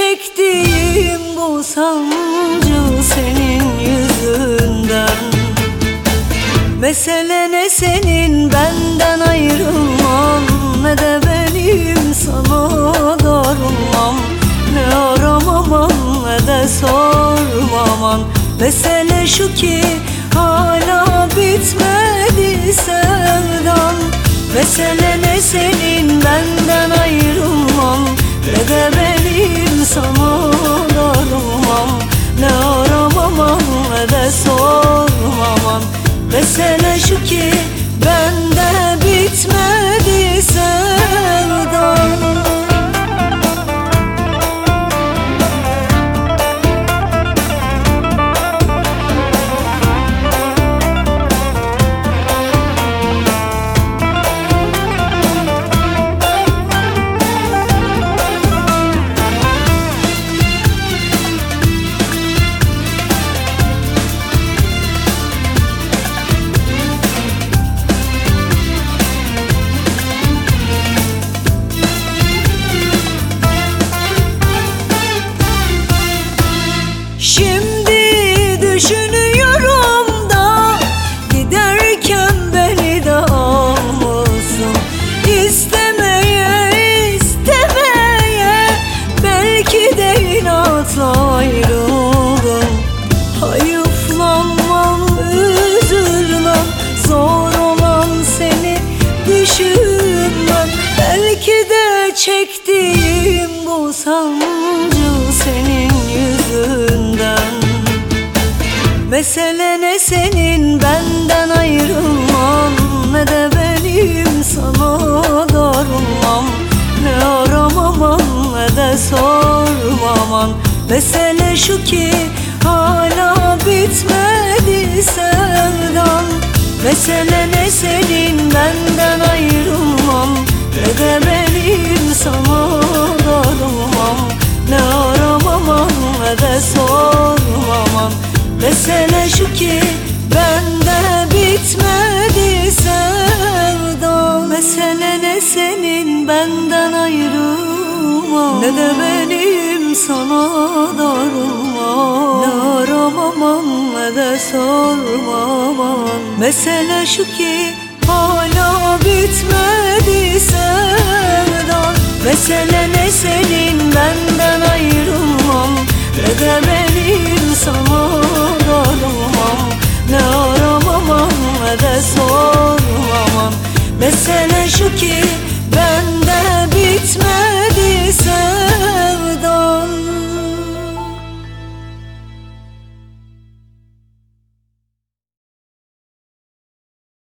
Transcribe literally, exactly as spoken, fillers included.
çektiğim bu sancı senin yüzünden. Mesele ne senin benden ayrılman, ne de benim sana darılmam. Ne aramaman ne de sormaman. Mesele şu ki hala bitmedi sevdan. Mesele ne senin benden ayrılman, ne de benim sana darılmam. Ne aramaman ne de sormaman. Mesele şu ki bende bitmedi sevdan. Şimdi düşünüyorum da giderken beni de almışsın. İstemeye istemeye belki de inatla ayrıldım. Hayıflanmam, üzülmem, zor olan seni düşünmem. Belki de çektiğim bu sancı senin yüzünden. Mesele ne senin benden ayrılman, ne de benim sana darılmam. Ne aramaman ne de sormaman. Mesele şu ki hala bitmedi sevdan. Mesele ne senin benden ayrılman, ne de benim sana darılmam. Ne aramaman ne de sormaman. Mesele şu ki bende bitmedi sevdan. Mesele ne senin benden ayrılman, ne de benim sana darılmam. Ne aramaman ne de sormaman. Mesele şu ki hala bitmedi sevdan. Mesele ne senin benden ayrılman, ne de benim sana darılmam. Ne aramaman ne de sormaman. Mesele şu ki